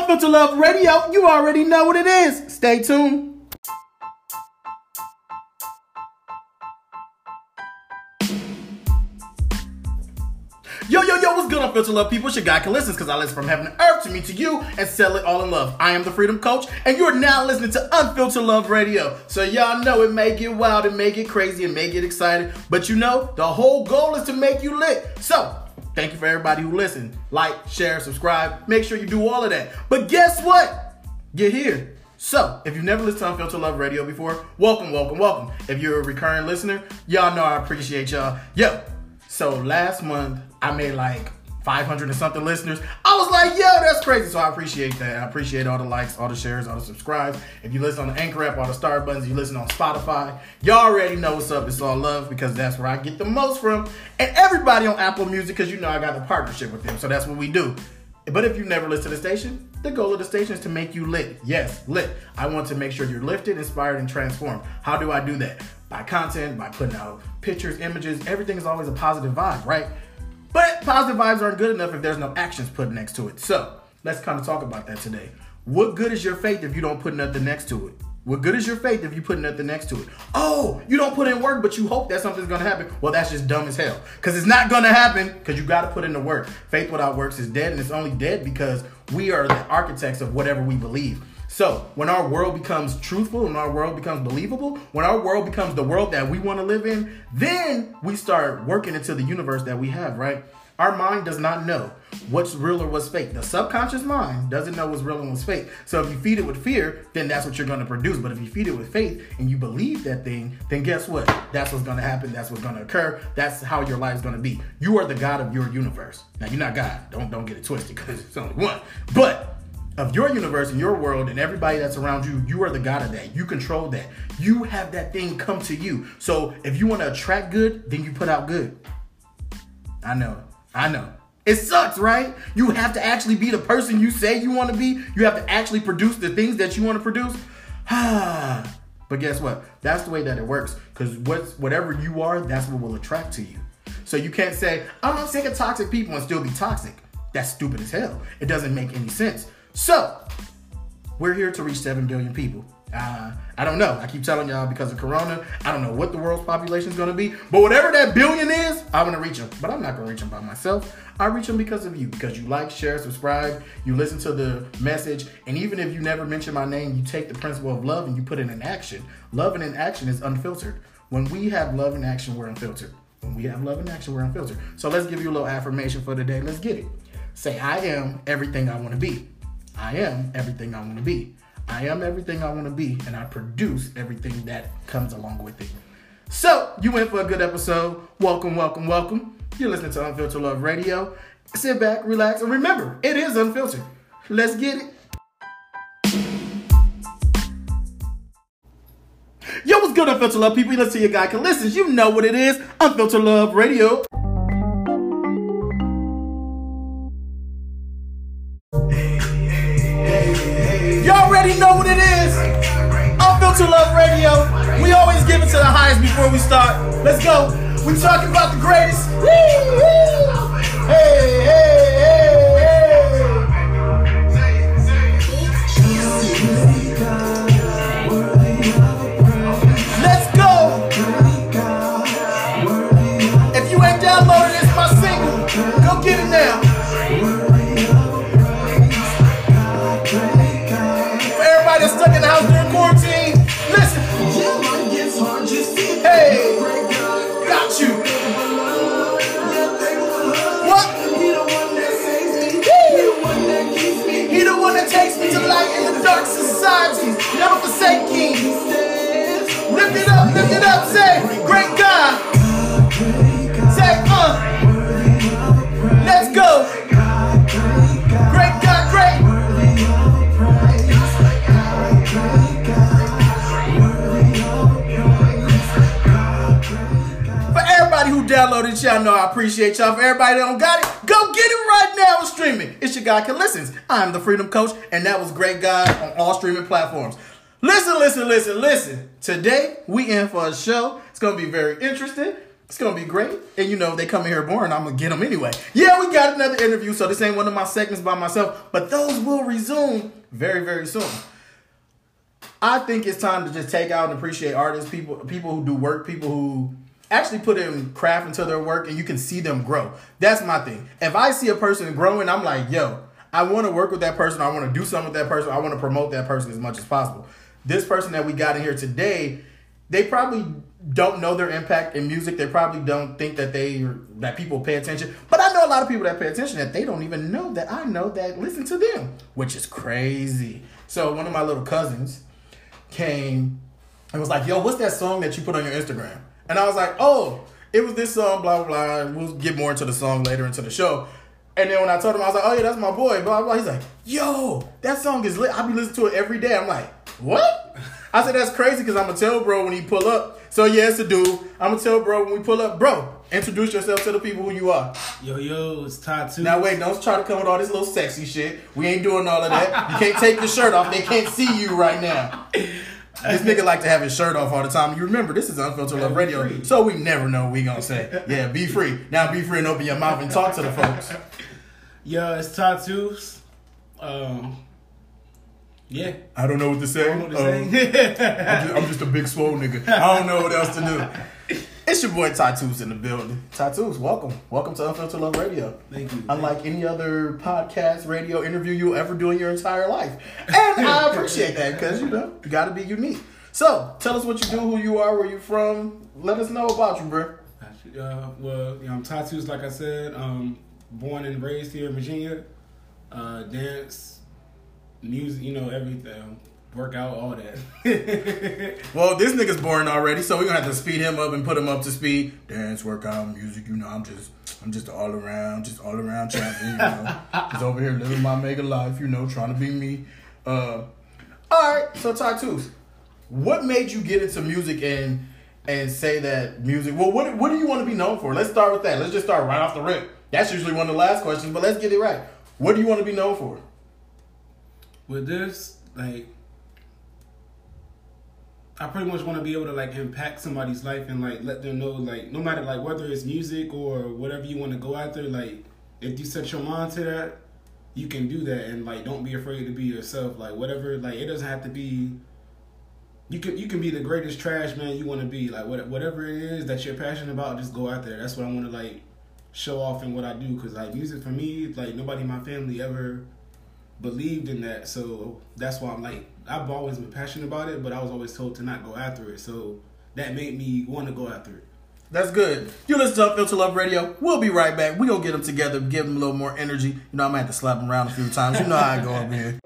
Unfiltered Love Radio, you already know what it is. Stay tuned. Yo, what's good, Unfiltered Love people? It's your guy, Callistus, because I listen from heaven to earth to me to you and sell it all in love. I am the Freedom Coach, and you are now listening to Unfiltered Love Radio. So y'all know it may get wild, it may get crazy, it may get excited, but you know, the whole goal is to make you lit. So, thank you for everybody who listened. Like, share, subscribe, make sure you do all of that. But guess what? You're here. So, if you've never listened to Unfiltered Love Radio before, welcome. If you're a recurring listener, y'all know I appreciate y'all. Yo, so last month, I made like 500 and something listeners. I was like, yo, that's crazy. So I appreciate that. I appreciate all the likes, all the shares, all the subscribes. If you listen on the Anchor app, all the star buttons, you listen on Spotify, y'all already know what's up. It's all love because that's where I get the most from. And everybody on Apple Music, because you know I got a partnership with them. So that's what we do. But if you've never listened to the station, the goal of the station is to make you lit. Yes, lit. I want to make sure you're lifted, inspired, and transformed. How do I do that? By content, by putting out pictures, images. Everything is always a positive vibe, right? But positive vibes aren't good enough if there's no actions put next to it. So let's kind of talk about that today. What good is your faith if you don't put nothing next to it? What good is your faith if you put nothing next to it? Oh, you don't put in work, but you hope that something's going to happen. Well, that's just dumb as hell because it's not going to happen because you got to put in the work. Faith without works is dead, and it's only dead because we are the architects of whatever we believe. So when our world becomes truthful, when our world becomes believable, when our world becomes the world that we want to live in, then we start working into the universe that we have, right? Our mind does not know what's real or what's fake. The subconscious mind doesn't know what's real and what's fake. So if you feed it with fear, then that's what you're going to produce. But if you feed it with faith and you believe that thing, then guess what? That's what's going to happen. That's what's going to occur. That's how your life is going to be. You are the God of your universe. Now, you're not God. Don't get it twisted because it's only one. But of your universe and your world and everybody that's around you, you are the God of that. You control that. You have that thing come to you. So if you want to attract good, then you put out good. I know. It sucks, right? You have to actually be the person you say you want to be. You have to actually produce the things that you want to produce. But guess what? That's the way that it works. Because whatever you are, that's what will attract to you. So you can't say, I'm not sick of toxic people and still be toxic. That's stupid as hell. It doesn't make any sense. So, we're here to reach 7 billion people. I don't know. I keep telling y'all because of Corona, I don't know what the world's population is going to be. But whatever that billion is, I want to reach them. But I'm not going to reach them by myself. I reach them because of you. Because you like, share, subscribe. You listen to the message. And even if you never mention my name, you take the principle of love and you put it in action. Love and in action is unfiltered. When we have love in action, we're unfiltered. When we have love in action, we're unfiltered. So let's give you a little affirmation for today. Let's get it. Say, I am everything I want to be. I am everything I want to be. I am everything I want to be, and I produce everything that comes along with it. So, you in for a good episode. Welcome. You're listening to Unfiltered Love Radio. Sit back, relax, and remember, it is unfiltered. Let's get it. Yo, what's good, Unfiltered Love people? Listen to your guy, Callistus. You know what it is. Unfiltered Love Radio. Y'all already know what it is. Unfiltered Love Radio. We always give it to the highest before we start. Let's go. We talking about the greatest. Hey. Let's go. If you ain't downloaded this, my single, go get it now. Stuck in the house during quarantine. Listen. Hey, got you. What? He the one that takes me to light in the dark society. Never forsaking. Lift it up, say, great God. Say, let's go. Great God, great. Who downloaded, y'all know I appreciate y'all. For everybody that don't got it, go get it right now and stream it. It's your guy, Callistus. I'm the Freedom Coach, and that was Great God on all streaming platforms. Listen. Today, we in for a show. It's going to be very interesting. It's going to be great. And, you know, they come in here boring, I'm going to get them anyway. Yeah, we got another interview, so this ain't one of my segments by myself, but those will resume very, very soon. I think it's time to just take out and appreciate artists, people who do work, people who actually put in craft into their work, and you can see them grow. That's my thing. If I see a person growing, I'm like, yo, I want to work with that person. I want to do something with that person. I want to promote that person as much as possible. This person that we got in here today, they probably don't know their impact in music. They probably don't think that people pay attention. But I know a lot of people that pay attention that they don't even know that I know that listen to them, which is crazy. So one of my little cousins came and was like, yo, what's that song that you put on your Instagram? And I was like, oh, it was this song, blah, blah, blah. We'll get more into the song later into the show. And then when I told him, I was like, oh, yeah, that's my boy, blah, blah. He's like, yo, that song is lit. I be listening to it every day. I'm like, what? I said, that's crazy because I'm going to tell bro when he pull up. So, yeah, it's a dude. I'm going to tell bro when we pull up, bro, introduce yourself to the people who you are. Yo, it's Tattoo. Now, wait, don't try to come with all this little sexy shit. We ain't doing all of that. You can't take your shirt off. They can't see you right now. This nigga like to have his shirt off all the time. You remember, this is Unfiltered Love Radio, free. So we never know what we gonna say. Yeah, be free. Now be free and open your mouth and talk to the folks. Yo, it's Tattoos. Yeah. I don't know what to say. I don't know what to say. I'm just a big swole nigga. I don't know what else to do. It's your boy Tattoos in the building. Tattoos, welcome. Welcome to Unfiltered Love Radio. Thank you. Unlike any other podcast, radio interview you'll ever do in your entire life. And I appreciate that because, you know, you got to be unique. So, tell us what you do, who you are, where you from. Let us know about you, bro. I'm Tattoos, like I said. Born and raised here in Virginia. Dance, music, you know, everything. Work out, all that. Well, this nigga's boring already, so we're gonna have to speed him up and put him up to speed. Dance, workout, music, you know, I'm just all around champion, you know. Just over here living my mega life, you know, trying to be me. Alright, so Tattoos, what made you get into music and say that music, well, what do you want to be known for? Let's start with that. Let's just start right off the rip. That's usually one of the last questions, but let's get it right. What do you want to be known for? With this, like, I pretty much want to be able to, like, impact somebody's life and, like, let them know, like, no matter, like, whether it's music or whatever you want to go after, like, if you set your mind to that, you can do that and, like, don't be afraid to be yourself. Like, whatever, like, it doesn't have to be, you can be the greatest trash man you want to be. Like, whatever it is that you're passionate about, just go out there. That's what I want to, like, show off in what I do. Because, like, music for me, like, nobody in my family ever believed in that, so that's why I'm like, I've always been passionate about it, but I was always told to not go after it, so that made me want to go after it. That's good. You listen to Unfiltered Love Radio. We'll be right back. We gonna get them together, give them a little more energy. You know, I'm gonna have to slap them around a few times. You know how I go up here.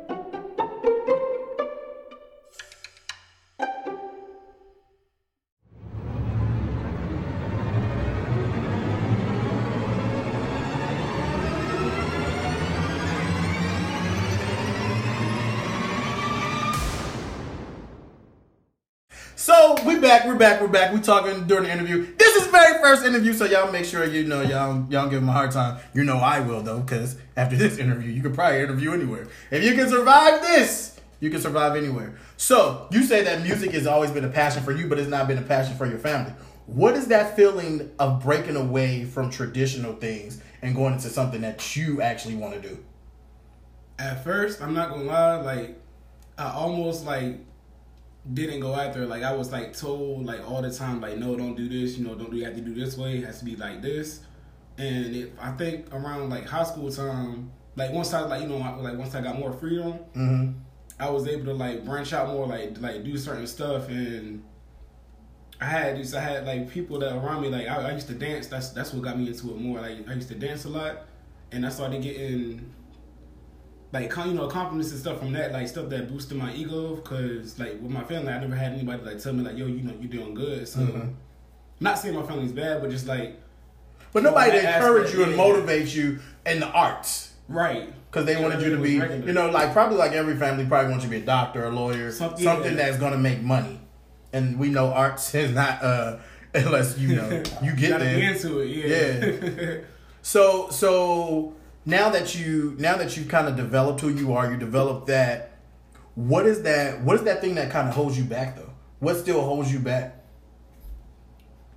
So we're back. We talking during the interview. This is very first interview, so y'all make sure you know y'all give him a hard time. You know I will though, because after this interview, you can probably interview anywhere. If you can survive this, you can survive anywhere. So you say that music has always been a passion for you, but it's not been a passion for your family. What is that feeling of breaking away from traditional things and going into something that you actually want to do? At first, I'm not gonna lie, like, I almost, like, didn't go after it. Like, I was, like, told, like, all the time, like, no, don't do this, you know, you have to do this way, it has to be like this. And I think around, like, high school time, like, once I, like, you know, once I got more freedom, mm-hmm. I was able to, like, branch out more, like do certain stuff. And I had like people that around me, like, I used to dance. That's what got me into it more. Like, I used to dance a lot, and I started getting, like, you know, compliments and stuff from that, like, stuff that boosted my ego. Because, like, with my family, I never had anybody, like, tell me, like, yo, you know, you're doing good. So, mm-hmm. not saying my family's bad, but just, like, but nobody to encourage you and motivate you in the arts. Right. Because they wanted you to be, you know, like, probably like every family probably wants you to be a doctor, a lawyer, something that's going to make money. And we know arts is not, unless, you know, you get there. Get into it, yeah. So now that you kind of developed who you are, you developed that, what is that thing that kind of holds you back, though? What still holds you back?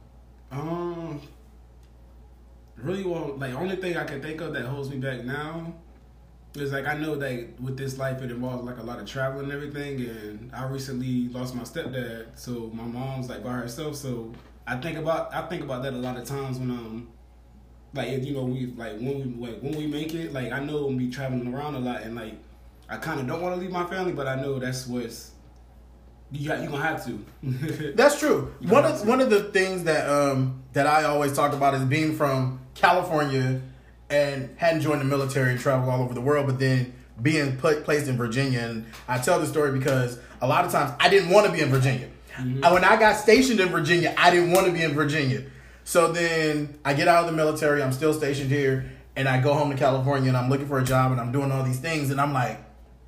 Really, well, like only thing I can think of that holds me back now is like I know that with this life it involves like a lot of traveling and everything, and I recently lost my stepdad, so my mom's like by herself. So I think about that a lot of times when like you know when we make it, like I know we'll be traveling around a lot, and like I kind of don't want to leave my family, but I know that's what's you gonna have to. That's true. One of the things that that I always talk about is being from California and hadn't joined the military and traveled all over the world, but then being placed in Virginia. And I tell this story because a lot of times I didn't want to be in Virginia. Mm-hmm. When I got stationed in Virginia, I didn't want to be in Virginia. So then I get out of the military, I'm still stationed here, and I go home to California and I'm looking for a job and I'm doing all these things and I'm like,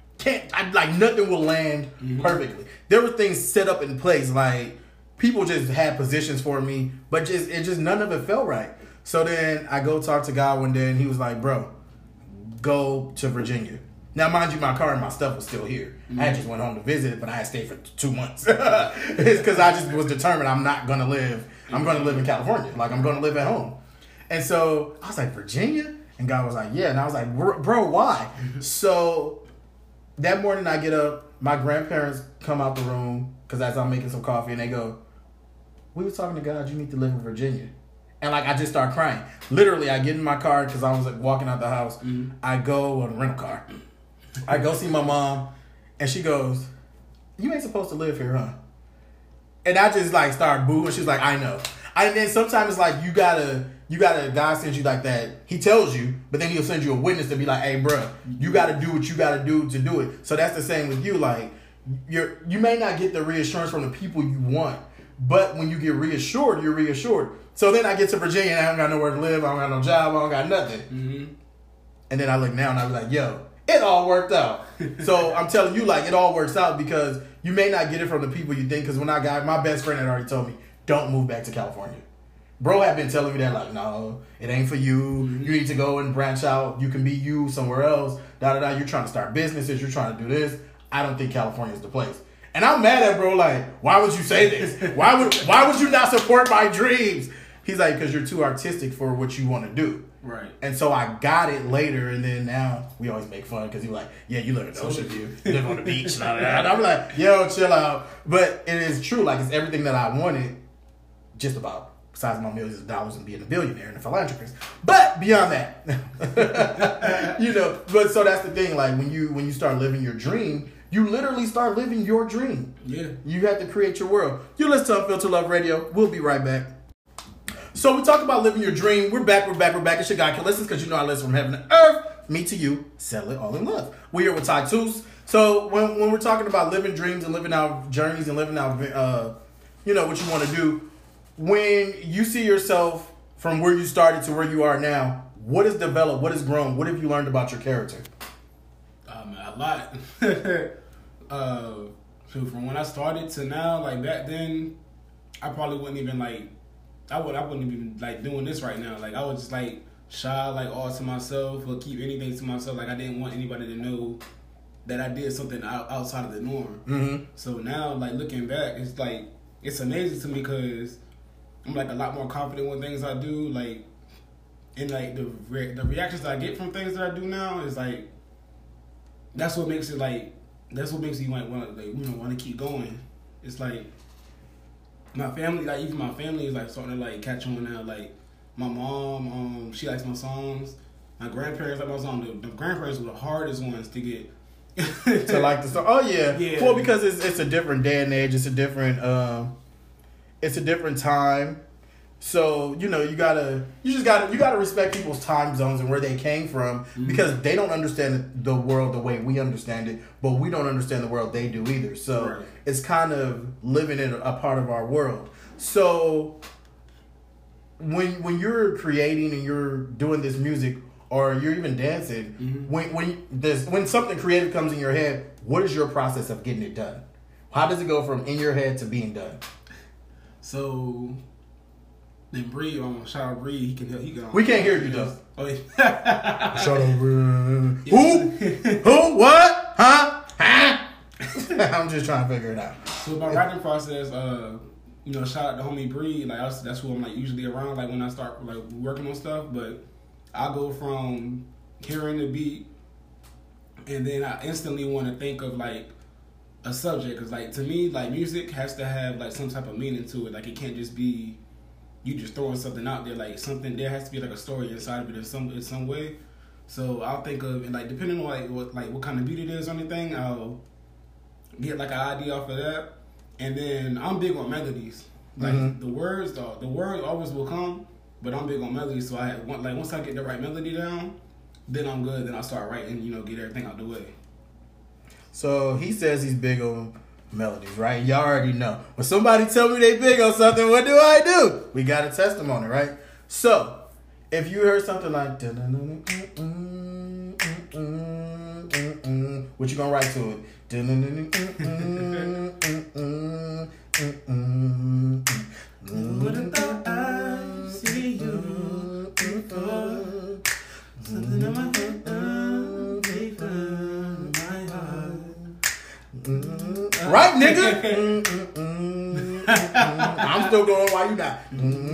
nothing will land perfectly. There were things set up in place, like people just had positions for me, but none of it felt right. So then I go talk to God one day and he was like, bro, go to Virginia. Now, mind you, my car and my stuff was still here. Mm-hmm. I just went home to visit it, but I had stayed for 2 months. It's because I just was determined I'm not going to live. I'm going to live in California. Like, I'm going to live at home. And so I was like, Virginia? And God was like, yeah. And I was like, bro, why? So that morning I get up, my grandparents come out the room because as I'm making some coffee, and they go, we were talking to God, you need to live in Virginia. And like I just start crying. Literally, I get in my car because I was like walking out the house. Mm-hmm. I go on a rental car. I go see my mom, and she goes, "You ain't supposed to live here, huh?" And I just like start booing. She's like, "I know." And then sometimes it's like you gotta. God sends you like that. He tells you, but then he'll send you a witness to be like, "Hey, bro, you gotta do what you gotta do to do it." So that's the same with you. Like you may not get the reassurance from the people you want, but when you get reassured, you're reassured. So then I get to Virginia and I don't got nowhere to live. I don't got no job. I don't got nothing. Mm-hmm. And then I look now and I was like, yo, it all worked out. So I'm telling you, like, it all works out because you may not get it from the people you think. Because when I got, my best friend had already told me, don't move back to California. Bro had been telling me that, like, no, it ain't for you. Mm-hmm. You need to go and branch out. You can be you somewhere else. Da-da-da. You're trying to start businesses. You're trying to do this. I don't think California is the place. And I'm mad at bro, like, why would you say this? Why would you not support my dreams? He's like, because you're too artistic for what you want to do. Right. And so I got it later, and then now we always make fun because he's like, yeah, you live in Ocean View. You live on the beach. And I'm like, yo, chill out. But it is true. Like, it's everything that I wanted, just about, besides my millions of dollars and being a billionaire and a philanthropist. But beyond that, you know, but so that's the thing. Like, when you start living your dream, you literally start living your dream. Yeah. You have to create your world. You listen to Unfiltered Love Radio. We'll be right back. So we talk about living your dream. We're back. It's your guy, Listens, because you know I listen from heaven to earth. Me to you, settle it all in love. We're here with Ty Toos. So when we're talking about living dreams and living out journeys and living out, you know, what you want to do, when you see yourself from where you started to where you are now, what has developed? What has grown? What have you learned about your character? A lot. So from when I started to now, like back then, I probably wouldn't even like. I wouldn't even like doing this right now. Like I was just like shy, like all to myself, or keep anything to myself. Like I didn't want anybody to know that I did something outside of the norm. Mm-hmm. So now, like looking back, it's like it's amazing to me because I'm like a lot more confident with things I do. Like, and like the reactions that I get from things that I do now is like that's what makes it like that's what makes me want to keep going. It's like. My family, like even my family is like starting to like catch on now. Like my mom, she likes my songs. My grandparents like my songs. The grandparents were the hardest ones to get to like the song. Oh yeah. Well, because it's a different day and age. It's a different time. So you know you gotta respect people's time zones and where they came from because they don't understand the world the way we understand it, but we don't understand the world they do either. So it's kind of living in a part of our world. So when you're creating and you're doing this music or you're even dancing, when something creative comes in your head, what is your process of getting it done? How does it go from in your head to being done? So. Then Bree, shout out Bree. He can. We can't hear you though. Oh yeah. Shout out Bree. Who? What? Huh? I'm just trying to figure it out. So my writing process, you know, shout out to homie Breed. Like that's who I'm like usually around. Like when I start like working on stuff, but I go from hearing the beat, and then I instantly want to think of like a subject. Cause like to me, like music has to have like some type of meaning to it. Like it can't just be you just throwing something out there. Like something there has to be like a story inside of it in some way. So I'll think of, and like depending on what kind of beat it is or anything, I'll get like an idea off of that. And then I'm big on melodies. Like the words always will come, but I'm big on melodies. So once I get the right melody down, then I'm good. Then I start writing, you know, get everything out the way. So he says he's big on melodies, right? Y'all already know. When somebody tell me they big on something, what do? We got to test them on it, right? So if you heard something like what you gonna write to it? Would have thought I'd see you before. Something in my head, deep in my heart. Right, nigga? I'm still going while you not.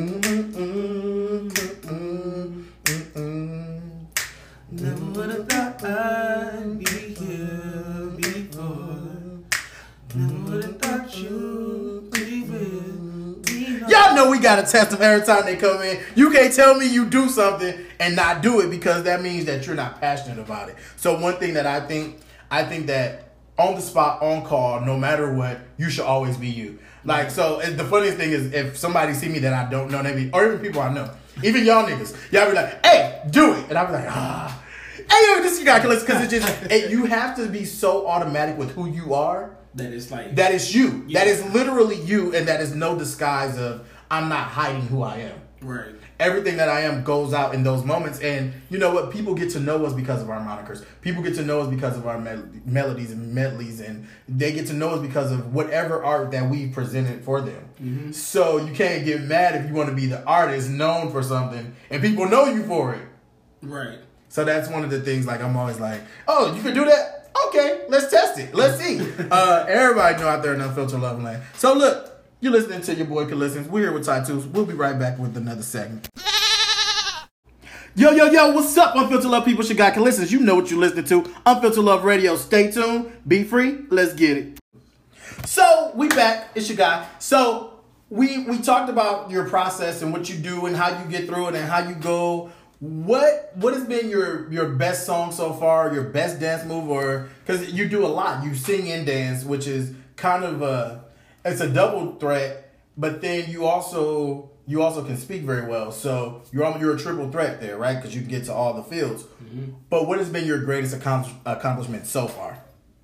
Never would have thought I'd be here before. Never would have thought you'd be with me. Y'all know we gotta test them every time they come in. You can't tell me you do something and not do it, because that means that you're not passionate about it. So one thing that I think that on the spot, on call, no matter what, you should always be you. Like, so the funniest thing is if somebody see me that I don't know, or even people I know, even y'all niggas, y'all be like, hey, do it. And I be like, hey, yo, this you got to listen, because it's just, you have to be so automatic with who you are. That is like... That is you. Yeah. That is literally you, and that is no disguise of, I'm not hiding who I am. Right. Everything that I am goes out in those moments, and you know what? People get to know us because of our monikers. People get to know us because of our melodies and medleys, and they get to know us because of whatever art that we presented for them. Mm-hmm. So you can't get mad if you want to be the artist known for something, and people know you for it. Right. So that's one of the things, like, I'm always like, oh, you can do that? Okay, let's test it. Let's see. Everybody know out there in Unfiltered Love Land. So look, you're listening to your boy Can Listen. We're here with Tattoos. We'll be right back with another segment. Yo, what's up, Unfiltered Love people? It's your guy Can Listen. You know what you're listening to. Unfiltered Love Radio. Stay tuned. Be free. Let's get it. So, we back. It's your guy. So, we talked about your process and what you do and how you get through it and how you go. What has been your best song so far, your best dance move, or because you do a lot, you sing and dance, which is kind of it's a double threat, but then you also can speak very well, so you're a triple threat there, right? Because you can get to all the fields. Mm-hmm. But what has been your greatest accomplishment so far?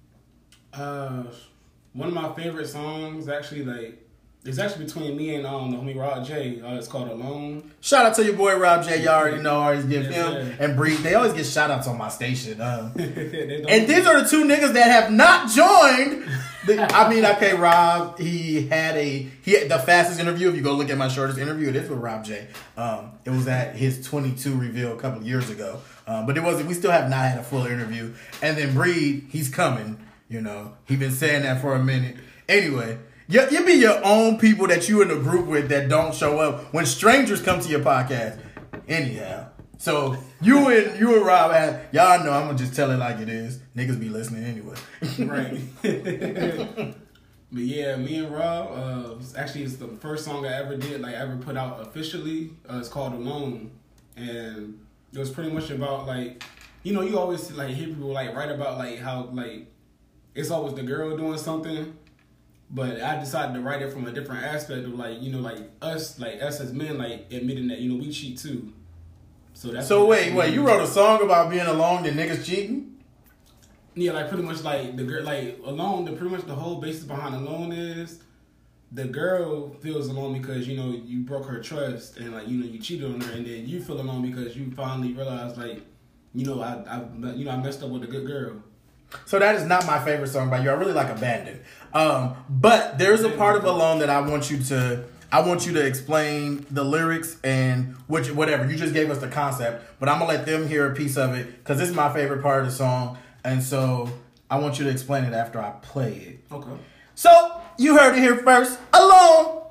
One of my favorite songs, actually, it's actually between me and the homie Rob J. It's called Alone. Shout out to your boy Rob J. Y'all already know. I always give him and Breed. They always get shout outs on my station. And these are the two niggas that have not joined. Okay, Rob, he had the fastest interview. If you go look at my shortest interview, it is with Rob J. It was at his 22 reveal a couple of years ago. But we still have not had a full interview. And then Breed, he's coming. You know, he been saying that for a minute. Anyway. You be your own people that you in the group with that don't show up when strangers come to your podcast. Anyhow. So you and Rob, y'all know I'm going to just tell it like it is. Niggas be listening anyway. Right. But yeah, me and Rob, it's the first song I ever did, ever put out officially. It's called Alone. And it was pretty much about, you always, hear people, write about, how, it's always the girl doing something. But I decided to write it from a different aspect of us as men, admitting that, we cheat too. So wait, you wrote a song about being alone and niggas cheating? Yeah, pretty much the girl, alone, pretty much the whole basis behind Alone is the girl feels alone because, you broke her trust and you cheated on her, and then you feel alone because you finally realize I messed up with a good girl. So that is not my favorite song by you. I really like Abandoned. But there's a part of Alone that I want you to explain the lyrics and whatever. You just gave us the concept, but I'm going to let them hear a piece of it because this is my favorite part of the song. And so I want you to explain it after I play it. Okay. So you heard it here first. Alone.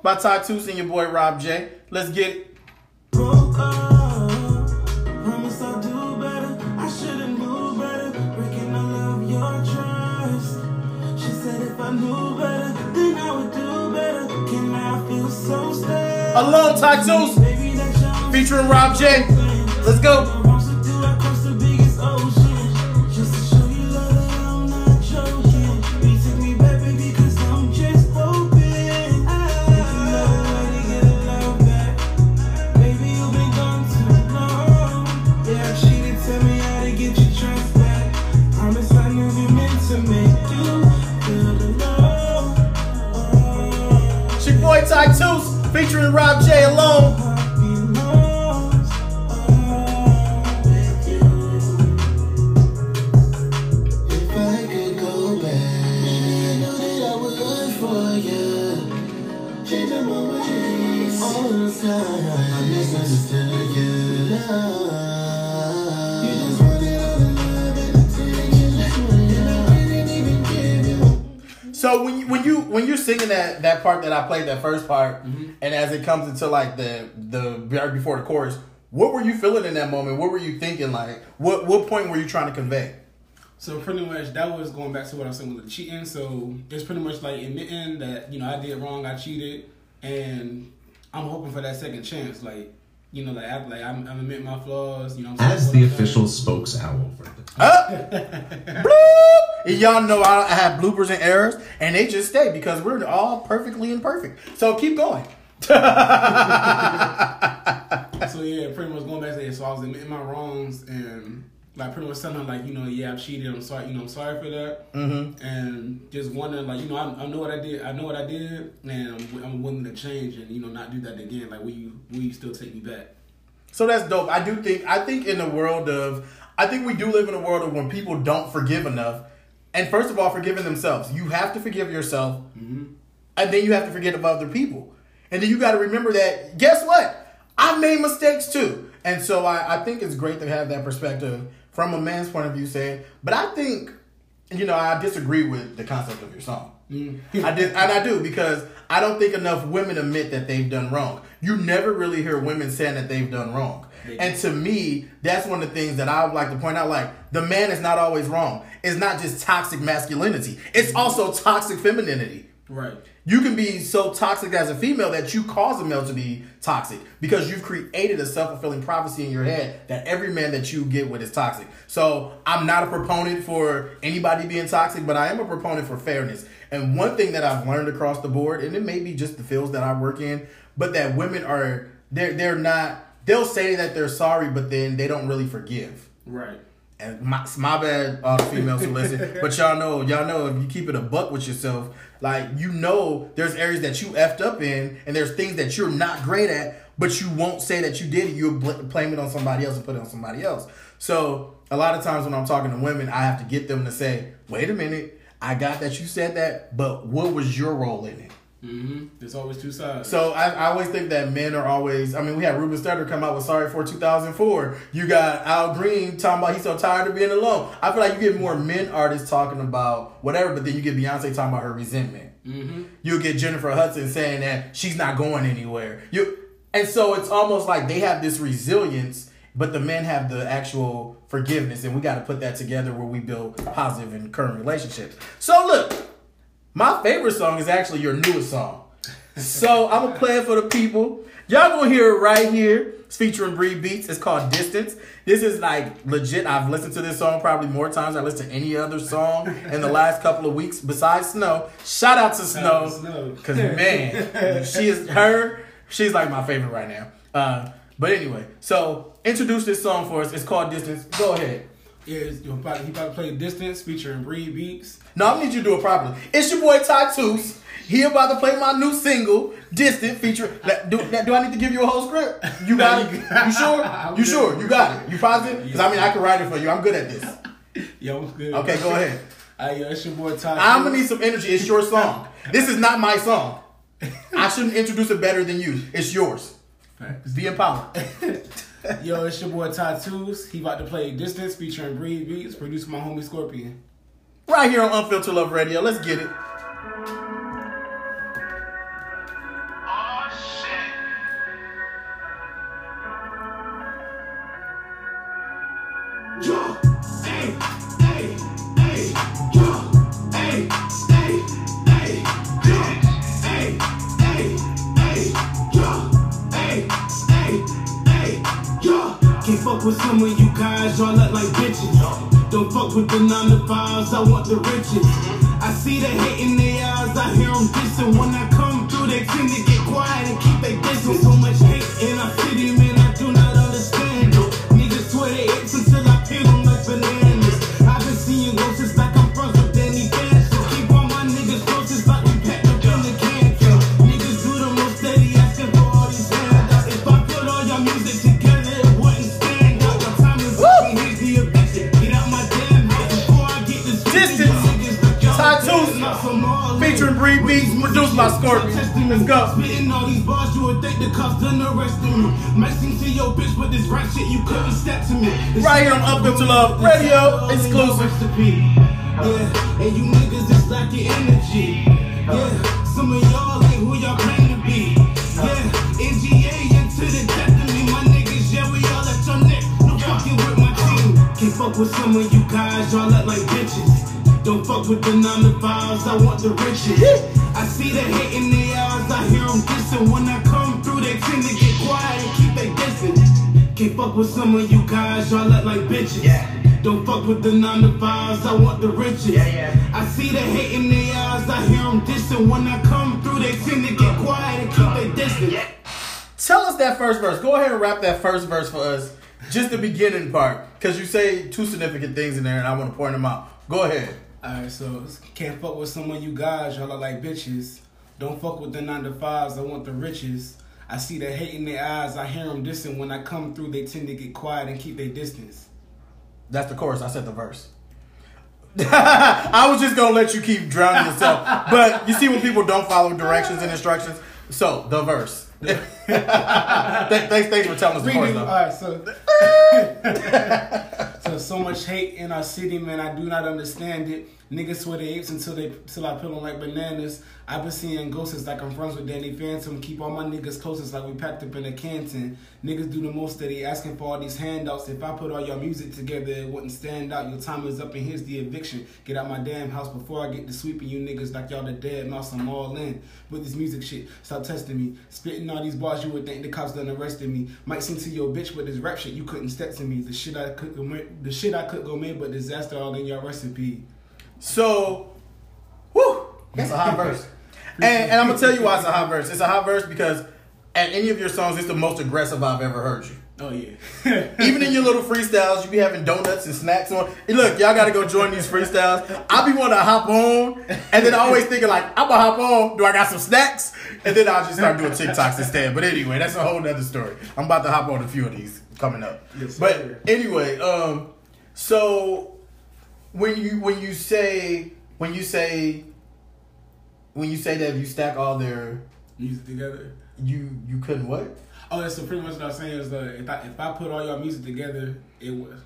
by Tatus and your boy Rob J. Let's get it. Broke up, promise I'll do better. I shouldn't do better. Breaking all of your trust. She said if I knew better, then I would do better. Can I feel so sad? Alone Tatus, Baby, that's your featuring Rob J. Let's go. wants to do across the biggest ocean. Just to show you love that I'm not joking. You take me back, baby, cause I'm just open. Think you know a way to get a love back. Baby, you've been gone too long. Yeah, I cheated, tell me how to get your trust back. Promise I never meant to make you feel alone. It's your boy Tatus, featuring Rob J. Alone. So when you're singing that part that I played, that first part, and as it comes into like the right before the chorus, what were you feeling in that moment? What were you thinking? Like what point were you trying to convey? So pretty much that was going back to what I was saying with the cheating. So it's pretty much like admitting that, you know, I did wrong, I cheated, and I'm hoping for that second chance. Like, you know, I'm admitting my flaws. You know, As the official spokes owl for the Bloop! And y'all know I have bloopers and errors, and they just stay because we're all perfectly imperfect. So keep going. So yeah, pretty much going back to that. So I was admitting my wrongs and like pretty much telling her like, you know, yeah, I cheated. I'm sorry. You know, I'm sorry for that. Mm-hmm. And just wondering like, you know, I know what I did. I know what I did, and I'm willing to change and, you know, not do that again. Like, will you still take me back? So that's dope. I think in the world of, I think we do live in a world of when people don't forgive enough. And first of all, forgiving themselves. You have to forgive yourself. Mm-hmm. And then you have to forget about other people. And then you got to remember that, guess what? I've made mistakes too. And so I think it's great to have that perspective from a man's point of view saying, but I think, you know, I disagree with the concept of your song. Mm-hmm. I do, because I don't think enough women admit that they've done wrong. You never really hear women saying that they've done wrong. And to me, that's one of the things that I would like to point out. Like, the man is not always wrong. It's not just toxic masculinity. It's also toxic femininity. Right. You can be so toxic as a female that you cause a male to be toxic because you've created a self-fulfilling prophecy in your head that every man that you get with is toxic. So I'm not a proponent for anybody being toxic, but I am a proponent for fairness. And one thing that I've learned across the board, and it may be just the fields that I work in, but that women are, they're not, they'll say that they're sorry, but then they don't really forgive. Right. And my bad, all the females who listen, but y'all know if you keep it a buck with yourself, like, you know, there's areas that you effed up in, and there's things that you're not great at, but you won't say that you did it. You'll blame it on somebody else and put it on somebody else. So a lot of times when I'm talking to women, I have to get them to say, wait a minute, I got that you said that, but what was your role in it? Mm-hmm. There's always two sides. So I always think that men are always, I mean, we had Ruben Studdard come out with Sorry for 2004. You got Al Green talking about he's so tired of being alone. I feel like you get more men artists talking about whatever, but then you get Beyonce talking about her resentment. Mm-hmm. You'll get Jennifer Hudson saying that she's not going anywhere. And so it's almost like they have this resilience, but the men have the actual forgiveness, and we got to put that together where we build positive and current relationships. So look, my favorite song is actually your newest song. So I'm going to play it for the people. Y'all going to hear it right here. It's featuring Bree Beats. It's called Distance. This is like legit. I've listened to this song probably more times than I listened to any other song in the last couple of weeks besides Snow. Shout out to Snow. Because, man, she's like my favorite right now. But anyway, so introduce this song for us. It's called Distance. Go ahead. Yeah, he about to play Distance featuring Bree Beats. No, I need you to do it properly. It's your boy Tatus. He about to play my new single, Distant, featuring. Do I need to give you a whole script? You got it? You sure? You sure? You got it? You positive? Because I mean, I can write it for you. I'm good at this. Yo, what's good? Okay, go ahead. It's your boy Tatus. I'm going to need some energy. It's your song. This is not my song. I shouldn't introduce it better than you. It's yours. Facts. Be empowered. Yo, it's your boy Tatus. He about to play Distance featuring Bree Beats, produced by my homie Scorpion. Right here on Unfiltered Love Radio. Let's get it. Yo, hey, hey, hey, yo, hey, hey, hey, yo, hey, hey, hey, yo, hey, hey, hey, yo. Can't fuck with some of you guys, y'all look like bitches. Don't fuck with the 9 to 5s, I want the riches. I see the hate in their eyes, I hear them dissing. When I come through, they tend to get quiet and keep their distance. So much hate in our city, man, I do not understand. Niggas swear they hits until I peel them like bananas. I've been seeing ghosts, it's like I'm friends with Danny Dash. Keep all my niggas close, it's like we packed up in the cancer. Niggas do the most steady, asking for all these handouts. If I put all your music together, it wouldn't stand out. My time is up, and here's the eviction. Get out my damn house before I get this Distance. Tattoos. Featuring Bree Beats, produced by Scorpion. Let's go. Spitting all these bars, you would think the cops done arrested me. Might sing to your bitch, but this rap shit you couldn't step to me. Right here on Uphill to Love Radio, exclusive. Recipe. Yeah, and you niggas just lacking energy. Yeah, some of y'all ain't who y'all claim to be. Yeah, NGA into the death of me, my niggas. Yeah, we all at your neck. No fucking with my team. Can't fuck with some of you guys, y'all look like bitches. Don't fuck with the 9 to 5s, I want the riches. I see the hate in their eyes, I hear them dissing. When I come through, they tend to get quiet and keep their distance. Can't fuck with some of you guys, y'all look like bitches. Don't fuck with the 9 to 5s, I want the riches. I see the hate in their eyes, I hear them dissing. When I come through, they tend to get quiet and keep their distance. Tell us that first verse. Go ahead and rap that first verse for us. Just the beginning part. Because you say two significant things in there and I want to point them out. Go ahead. Alright, so can't fuck with some of you guys, y'all are like bitches. Don't fuck with the 9 to 5s, I want the riches. I see the hate in their eyes, I hear them dissing. When I come through, they tend to get quiet and keep their distance. That's the chorus. I said the verse. I was just going to let you keep drowning yourself. But you see when people don't follow directions and instructions? So, the verse. Thanks for telling us the chorus, though. Alright, so much hate in our city, man, I do not understand it. Niggas swear they apes until I peel them like bananas. I've been seeing ghosts like I'm friends with Danny Phantom. Keep all my niggas closest like we packed up in a canton. Niggas do the most steady, asking for all these handouts. If I put all your music together, it wouldn't stand out. Your time is up and here's the eviction. Get out my damn house before I get to sweeping you niggas like y'all the dead mouse. I'm all in with this music shit. Stop testing me. Spitting all these bars, you would think the cops done arrested me. Might sing to your bitch with this rap shit, you couldn't step to me. The shit I could go make, but disaster all in your recipe. So, whew, that's a hot verse. And I'm going to tell you why it's a hot verse. It's a hot verse because at any of your songs, it's the most aggressive I've ever heard you. Oh, yeah. Even in your little freestyles, you be having donuts and snacks on. Hey, look, y'all got to go join these freestyles. I be wanting to hop on, and then always thinking like, I'm going to hop on. Do I got some snacks? And then I'll just start doing TikToks instead. But anyway, that's a whole nother story. I'm about to hop on a few of these coming up. Yes, but anyway, so when you say that if you stack all their Music together. you couldn't what? Oh, so pretty much what I'm saying is if I put all your music together, it wouldn't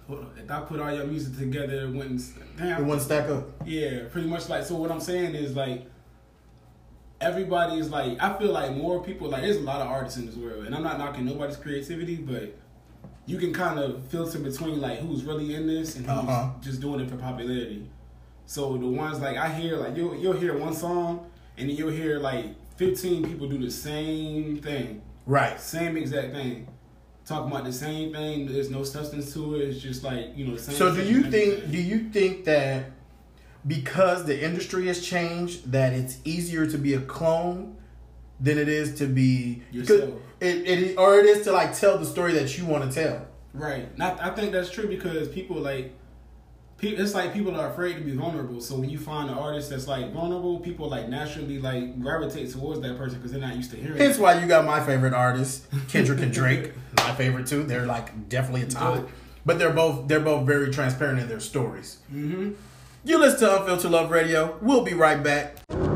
It wouldn't stack up. Yeah, pretty much like, so what I'm saying is like, everybody is like, I feel like more people, like there's a lot of artists in this world, and I'm not knocking nobody's creativity, but you can kind of filter between like who's really in this and who's just doing it for popularity. So the ones like I hear, like you'll hear one song and then you'll hear like 15 people do the same thing. Right. Same exact thing. Talking about the same thing. There's no substance to it. It's just like, the same. So do you think that because the industry has changed that it's easier to be a clone than it is to be yourself? It is to like tell the story that you want to tell. Right. I think that's true because people it's like people are afraid to be vulnerable. So when you find an artist that's like vulnerable, people like naturally like gravitate towards that person because they're not used to hearing. Hence why you got my favorite artists, Kendrick and Drake. My favorite too. They're like definitely a top. But they're both very transparent in their stories. Mm-hmm. You listen to Unfiltered Love Radio. We'll be right back.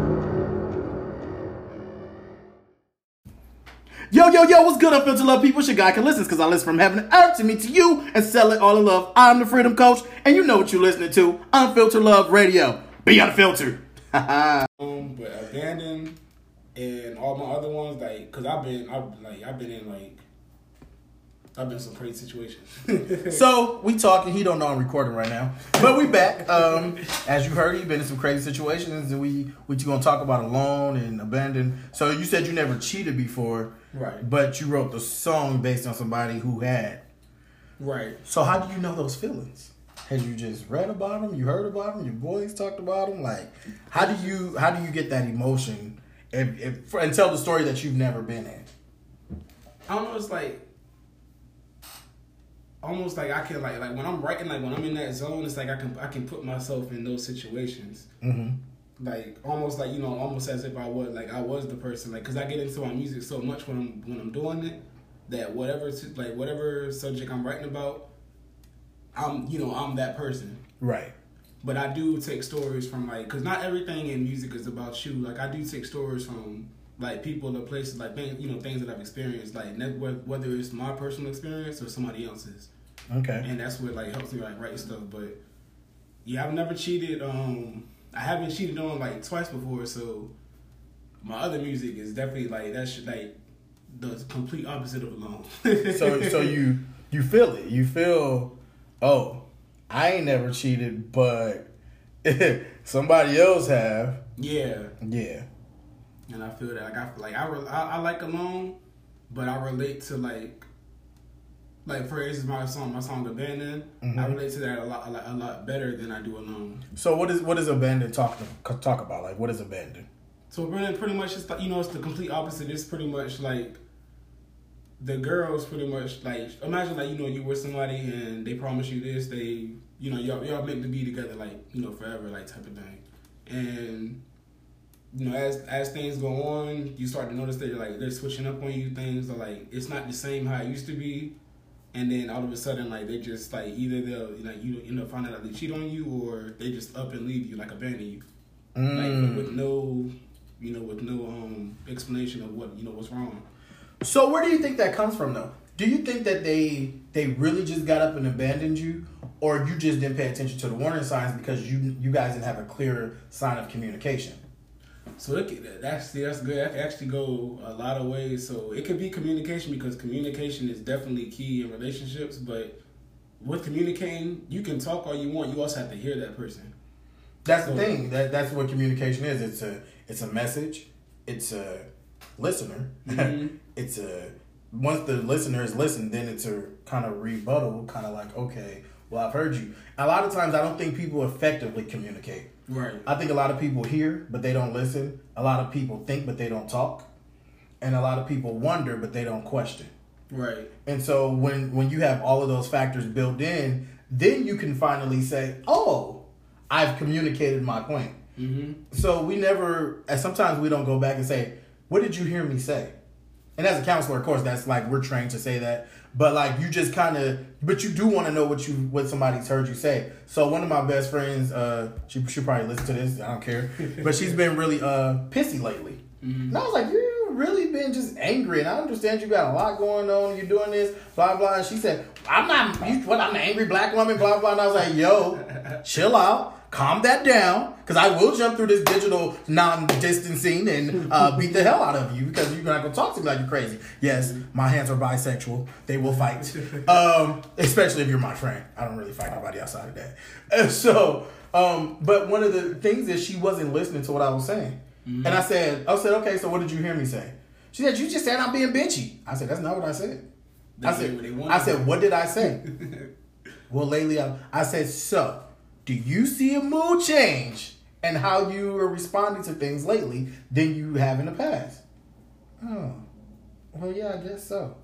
Yo, what's good, Unfiltered Love people? It's your guy, Can Listen, because I listen from heaven to earth to me to you and sell it all in love. I'm the Freedom Coach, and you know what you're listening to, Unfiltered Love Radio. Be unfiltered. But Abandoned and all my other ones, like, because I've been in like I've been in some crazy situations. So we talking. He don't know I'm recording right now, but we back. As you heard, he been in some crazy situations, and we gonna talk about alone and abandoned. So you said you never cheated before, Right. But you wrote the song based on somebody who had. Right. So how do you know those feelings? Had you just read about them? You heard about them? Your boys talked about them? Like, how do you get that emotion and tell the story that you've never been in? I don't know. It's like almost like I can like when I'm writing, like when I'm in that zone, it's like I can put myself in those situations. Mm-hmm. Like almost like almost as if I was the person. Like because I get into my music so much when I'm doing it that whatever subject I'm writing about, I'm that person. Right. But I do take stories from because not everything in music is about you. Like I do take stories from like people or places, like things that I've experienced, like whether it's my personal experience or somebody else's. Okay. And that's what helps me write stuff. But yeah, I've never cheated. I haven't cheated on twice before. So my other music is definitely that's the complete opposite of alone. so you feel it. You feel, oh, I ain't never cheated, but somebody else have. Yeah. Yeah. And I feel that I like alone, but I relate to for instance my song Abandon. Mm-hmm. I relate to that a lot better than I do alone. So what is Abandon talk about? Like, what is Abandon? So Abandon pretty much is it's the complete opposite. It's pretty much like the girls pretty much imagine you with somebody and they promise you this, they y'all meant to be together forever type of thing, and as things go on, you start to notice that they're switching up on you. Things are it's not the same how it used to be, and then all of a sudden they just either they'll you end up finding out they cheat on you, or they just up and leave you, abandon you, with no explanation of what's wrong. So where do you think that comes from, though? Do you think that they really just got up and abandoned you, or you just didn't pay attention to the warning signs because you guys didn't have a clear sign of communication? So that's good. That can actually go a lot of ways. So it could be communication, because communication is definitely key in relationships. But with communicating, you can talk all you want. You also have to hear that person. That's the thing. That's what communication is. It's a message. It's a listener. Mm-hmm. It's once the listener has listened, then it's a kind of rebuttal, kind of okay, well, I've heard you. A lot of times I don't think people effectively communicate. Right. I think a lot of people hear, but they don't listen. A lot of people think, but they don't talk. And a lot of people wonder, but they don't question. Right. And so when you have all of those factors built in, then you can finally say, oh, I've communicated my point. Mm-hmm. So sometimes we don't go back and say, what did you hear me say? And as a counselor, of course, that's we're trained to say that. But you just but you do want to know what somebody's heard you say. So one of my best friends, she probably listen to this, I don't care, but she's been really pissy lately. Mm-hmm. And I was like, you really been just angry, and I understand you got a lot going on, you're doing this, blah, blah. And she said, I'm an angry black woman, blah, blah. And I was like, yo, chill out. Calm that down, because I will jump through this digital non-distancing and beat the hell out of you, because you're not going to talk to me like you're crazy. Yes, my hands are bisexual. They will fight. Especially if you're my friend. I don't really fight nobody outside of that. But one of the things is she wasn't listening to what I was saying. Mm-hmm. And I said, okay, so what did you hear me say? She said, you just said I'm being bitchy. I said, that's not what I said. I said, what did I say? Well, lately, I said, so do you see a mood change in how you are responding to things lately than you have in the past? Oh, well, yeah, I guess so.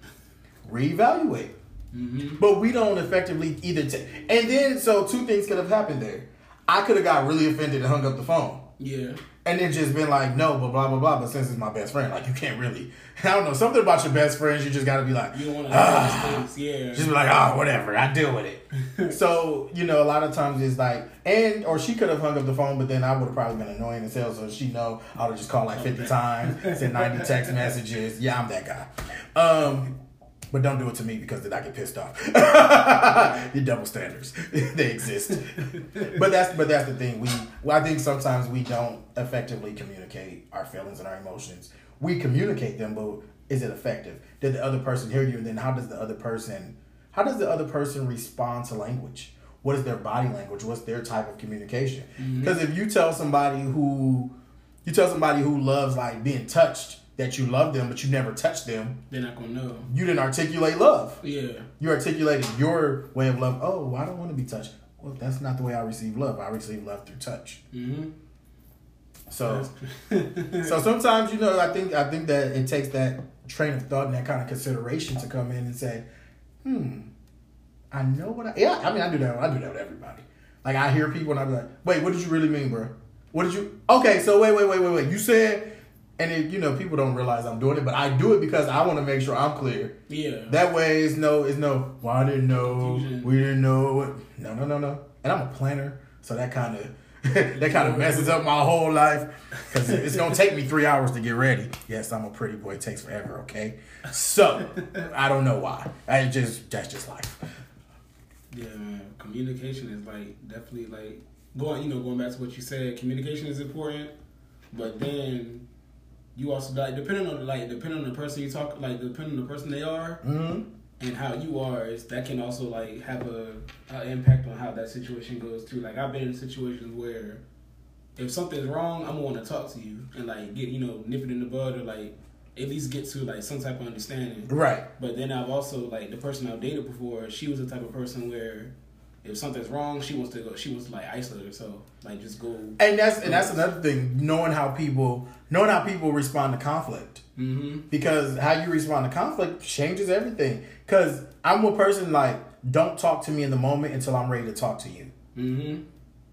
Reevaluate. Mm-hmm. But we don't effectively either and then, so two things could have happened there. I could have got really offended and hung up the phone. Yeah. And then just been like, no, but blah, blah, blah. But since it's my best friend, you can't really, I don't know, something about your best friends, you just got to be like, you don't want to yeah. Just be like, whatever, I deal with it. So, a lot of times it's or she could have hung up the phone, but then I would have probably been annoying as hell. So she know I would have just called 50 times, sent 90 text messages. Yeah, I'm that guy. But don't do it to me, because then I get pissed off. Your double standards, they exist. But that's the thing. I think sometimes we don't effectively communicate our feelings and our emotions. We communicate them, but is it effective? Did the other person hear you? And then how does the other person respond to language? What is their body language? What's their type of communication? Because if you tell somebody who loves like being touched that you love them, but you never touched them, they're not gonna know. You didn't articulate love. Yeah. You articulated your way of love. Oh, I don't want to be touched. Well, that's not the way I receive love. I receive love through touch. Mm-hmm. So sometimes, you know, I think that it takes that train of thought and that kind of consideration to come in and say, I know what I do that. I do that with everybody. Like, I hear people and I be like, wait, what did you really mean, bro? What did you? Okay, so wait. You said, and it, you know, people don't realize I'm doing it, but I do it because I want to make sure I'm clear. Yeah. That way, it's no. Well, I didn't know. Confusion. We didn't know. No. And I'm a planner, so that kind of messes up my whole life because it's gonna take me 3 hours to get ready. Yes, I'm a pretty boy. It takes forever. Okay, so I don't know why. That's just life. Yeah, man. Communication is like definitely like going back to what you said. Communication is important, but then you also like depending on the person you talk, like depending on the person they are and how you are, that can also like have an impact on how that situation goes too. Like, I've been in situations where if something's wrong, I'm gonna want to talk to you and like get nip it in the bud or like at least get to like some type of understanding. Right. But then I've also like the person I've dated before, she was the type of person where if something's wrong, she wants to go. She wants to like isolate herself, like just go. And that's another thing. Knowing how people respond to conflict. Mm-hmm. Because how you respond to conflict changes everything. Because I'm a person like, don't talk to me in the moment until I'm ready to talk to you. Mm-hmm.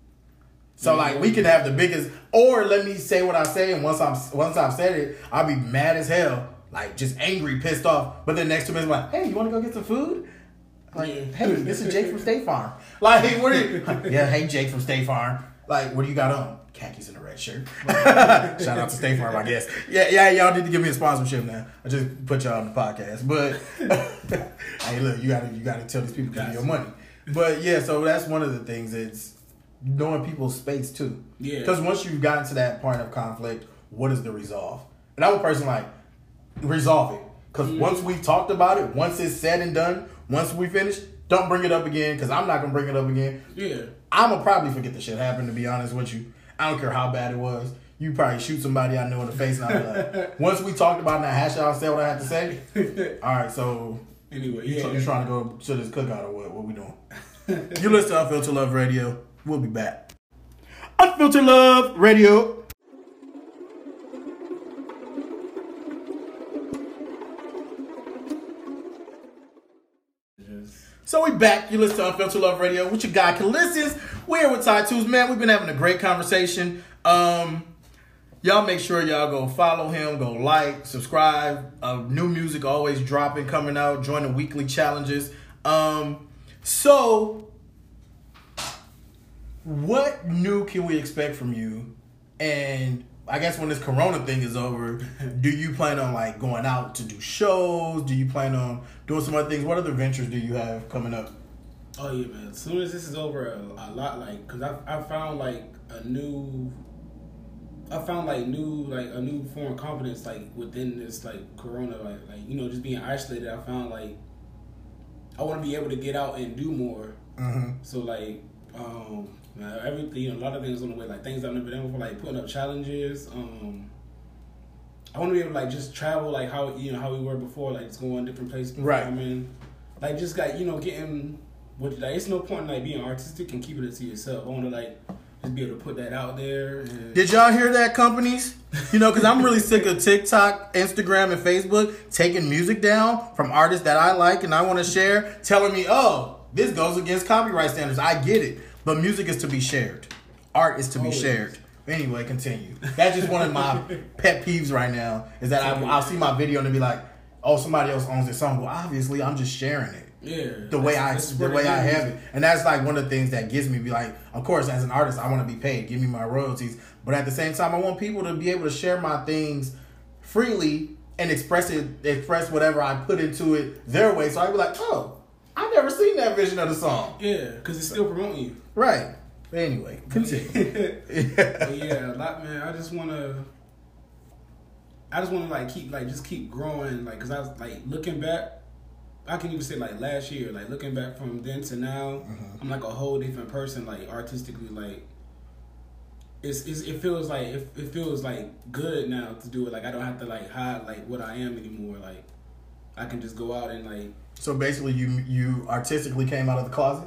So like, we can have the biggest, or let me say what I say, and once I've said it, I'll be mad as hell, like just angry, pissed off. But then next 2 minutes, I'm like, hey, you want to go get some food? Like, hey, this is Jake from State Farm. Like, what are you? Yeah, hey, Jake from State Farm. Like, what do you got on? Khakis and a red shirt. Shout out to State Farm, I guess. Yeah, y'all need to give me a sponsorship now. I just put y'all on the podcast. But hey, look, you gotta tell these people to give you your money. But yeah, so that's one of the things. It's knowing people's space too. Yeah. Because once you've gotten to that point of conflict, what is the resolve? And I'm a person like, resolve it. Because once we've talked about it, once it's said and done, once we finish, don't bring it up again, because I'm not going to bring it up again. Yeah. I'm going to probably forget the shit happened, to be honest with you. I don't care how bad it was. You probably shoot somebody I know in the face, and I'll be like, once we talked about it and I hash out and said what I had to say, all right, so anyway, you're trying to go to this cookout or what? What we doing? You listen to Unfiltered Love Radio. We'll be back. Unfiltered Love Radio. So we back. You listen to Unfiltered Love Radio with your guy Calistous. We're here with Ty Twos, man. We've been having a great conversation. Y'all make sure y'all go follow him, go like, subscribe. New music always dropping, coming out. Join the weekly challenges. So what new can we expect from you? And I guess when this Corona thing is over, do you plan on like going out to do shows? Do you plan on doing some other things? What other ventures do you have coming up? Oh yeah, man. As soon as this is over, a lot like, cause I found a new form of confidence like within this like Corona, like just being isolated. I found like I want to be able to get out and do more. Mm-hmm. So like everything, a lot of things on the way, like things I've never done before, like putting up challenges. I want to be able to like just travel like how we were before, like just going different places. Right. I mean, like just like getting what like it's no point in like being artistic and keeping it to yourself. I want to like just be able to put that out there. And did y'all hear that, companies? Because I'm really sick of TikTok, Instagram, and Facebook taking music down from artists that I like and I want to share, telling me, oh, this goes against copyright standards. I get it. But music is to be shared. Art is to be shared. Anyway, continue. That's just one of my pet peeves right now, is that I'll see my video and it'll be like, oh, somebody else owns this song. Well, obviously, I'm just sharing it. Yeah. The way I have it. And that's like one of the things that gets me, be like, of course, as an artist, I want to be paid. Give me my royalties. But at the same time, I want people to be able to share my things freely and express whatever I put into it their way. So I'd be like, oh, I've never seen that vision of the song. Yeah, because it's still promoting you. Right. But anyway, continue. But yeah, a lot, man. I just want to... I just want to like keep growing, like, cause I was like looking back. I can even say like last year, like looking back from then to now, I'm like a whole different person, like artistically, like it feels like good now to do it. Like I don't have to like hide like what I am anymore. Like I can just go out and like. So basically, you artistically came out of the closet.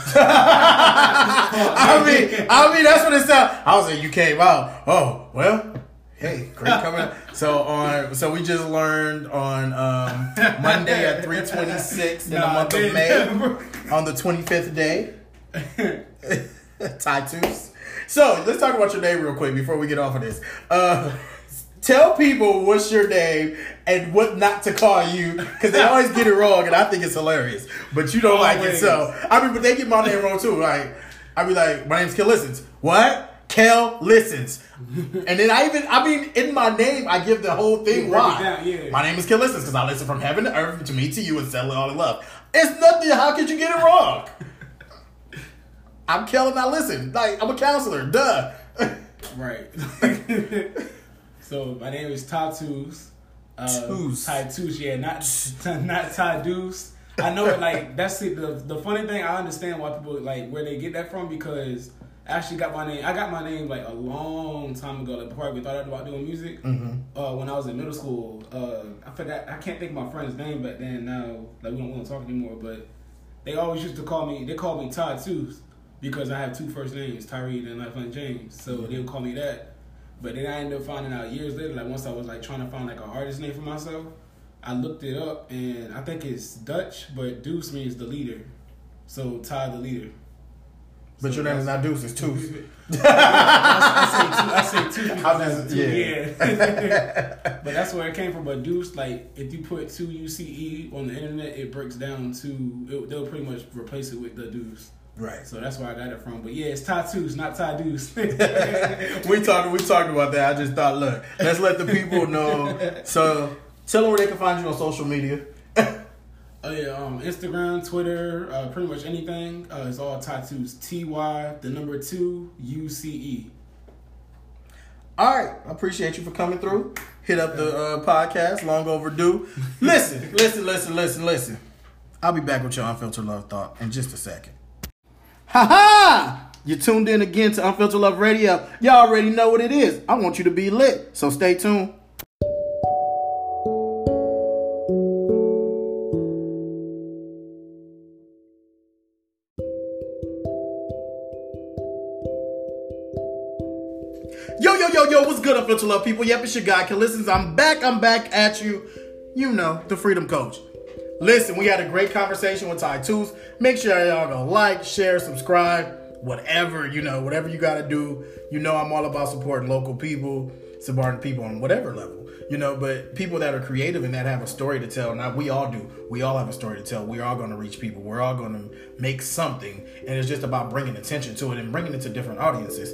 I mean that's what it sounds. I was like, you came out. Oh well. Hey, great coming. So we just learned on Monday at 3:26 in the month of May, on the 25th day, Titus. So let's talk about your name real quick before we get off of this. Tell people what's your name and what not to call you, because they always get it wrong, and I think it's hilarious. But you don't like it, so but they get my name wrong too. Like I be like, my name's Kel Listens. What? Kel Listens. And then in my name, I give the whole thing why. Yeah. My name is Kel Listens because I listen from heaven to earth, to me, to you, and settle it all in love. It's nothing. How could you get it wrong? I'm Kel and I listen. Like, I'm a counselor. Duh. Right. So my name is Tatus. Tatus, yeah, not Tadus. I know it, like, that's it. The funny thing, I understand why people, like, where they get that from, because I actually got my name. I got my name like a long time ago, like before I even thought about doing music. When I was in middle school, I forgot. I can't think of my friend's name back then. Now, like we don't want to talk anymore. But they always used to call me. They called me Todd Tooth because I have two first names, Tyree and Lifeline James. So they would call me that. But then I ended up finding out years later, like once I was like trying to find like an artist name for myself, I looked it up and I think it's Dutch, but Deuce means the leader. So Todd the leader. But your name is not Deuce, it's Tooth. I say Tooth because yeah. But that's where it came from. But Deuce, like, if you put 2UCE on the internet, it breaks down to, they'll pretty much replace it with the Deuce. Right. So that's where I got it from. But yeah, it's Tatus, not Tadeuce. we talked about that. I just thought, look, let's let the people know. So tell them where they can find you on social media. Oh yeah, Instagram, Twitter, pretty much anything. It's all Tatus. TY2UCE. All right, I appreciate you for coming through. Hit up the podcast, long overdue. Listen. I'll be back with your Unfiltered Love Thought in just a second. Ha! You tuned in again to Unfiltered Love Radio. Y'all already know what it is. I want you to be lit, so stay tuned. Yo, what's good, Unfiltered Love people? Yep, it's your guy, Kel Listens. I'm back at you. You know, the Freedom Coach. Listen, we had a great conversation with Ty Tooth. Make sure y'all go like, share, subscribe, whatever you gotta do. You know I'm all about supporting local people, supporting people on whatever level. But people that are creative and that have a story to tell. Now, we all do. We all have a story to tell. We're all going to reach people. We're all going to make something. And it's just about bringing attention to it and bringing it to different audiences.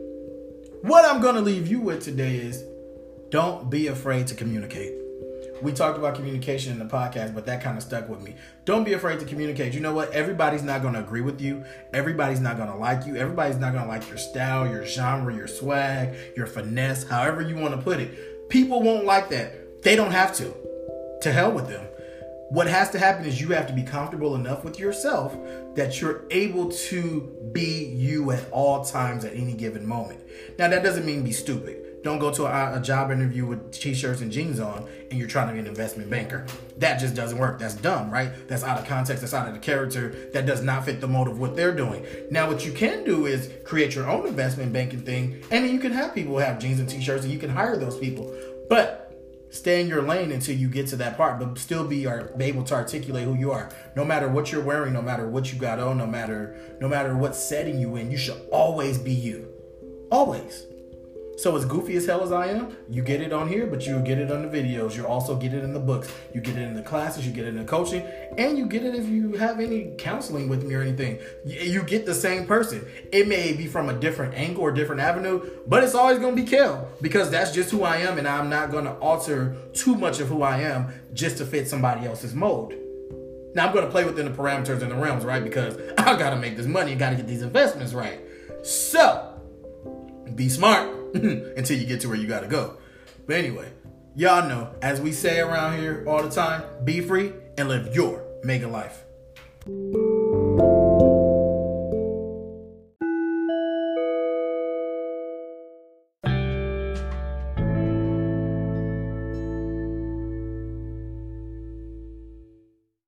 What I'm going to leave you with today is don't be afraid to communicate. We talked about communication in the podcast, but that kind of stuck with me. Don't be afraid to communicate. You know what? Everybody's not going to agree with you. Everybody's not going to like you. Everybody's not going to like your style, your genre, your swag, your finesse, however you want to put it. People won't like that. They don't have to. To hell with them. What has to happen is you have to be comfortable enough with yourself that you're able to be you at all times at any given moment. Now, that doesn't mean be stupid. Don't go to a job interview with t-shirts and jeans on and you're trying to be an investment banker. That just doesn't work. That's dumb, right? That's out of context. That's out of the character. That does not fit the mold of what they're doing. Now, what you can do is create your own investment banking thing, and then you can have people have jeans and t-shirts and you can hire those people. But stay in your lane until you get to that part, but still be able to articulate who you are. No matter what you're wearing, no matter what you got on, no matter what setting you in, you should always be you. Always. So as goofy as hell as I am, you get it on here, but you'll get it on the videos. You'll also get it in the books. You get it in the classes. You get it in the coaching. And you get it if you have any counseling with me or anything. You get the same person. It may be from a different angle or different avenue, but it's always going to be Kel because that's just who I am, and I'm not going to alter too much of who I am just to fit somebody else's mold. Now, I'm going to play within the parameters and the realms, right? Because I got to make this money. I got to get these investments right. So, be smart until you get to where you got to go. But anyway, Y'all know, as we say around here all the time, be free and live your mega life.